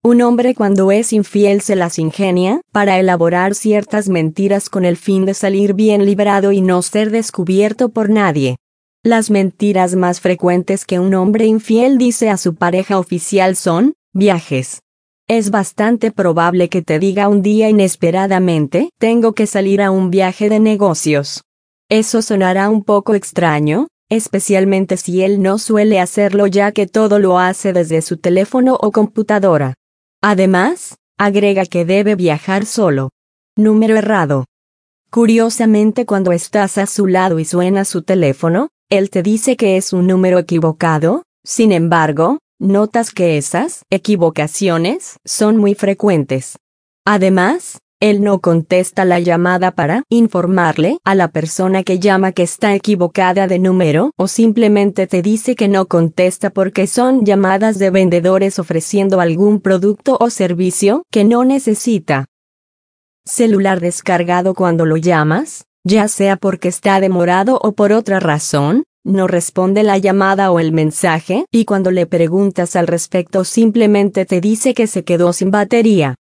Un hombre cuando es infiel se las ingenia para elaborar ciertas mentiras con el fin de salir bien librado y no ser descubierto por nadie. Las mentiras más frecuentes que un hombre infiel dice a su pareja oficial son viajes. Es bastante probable que te diga un día inesperadamente, tengo que salir a un viaje de negocios. Eso sonará un poco extraño, especialmente si él no suele hacerlo ya que todo lo hace desde su teléfono o computadora. Además, agrega que debe viajar solo. Número errado. Curiosamente, cuando estás a su lado y suena su teléfono, él te dice que es un número equivocado. Sin embargo, notas que esas equivocaciones son muy frecuentes. Además, él no contesta la llamada para informarle a la persona que llama que está equivocada de número o simplemente te dice que no contesta porque son llamadas de vendedores ofreciendo algún producto o servicio que no necesita. Celular descargado cuando lo llamas, ya sea porque está demorado o por otra razón, no responde la llamada o el mensaje y cuando le preguntas al respecto simplemente te dice que se quedó sin batería.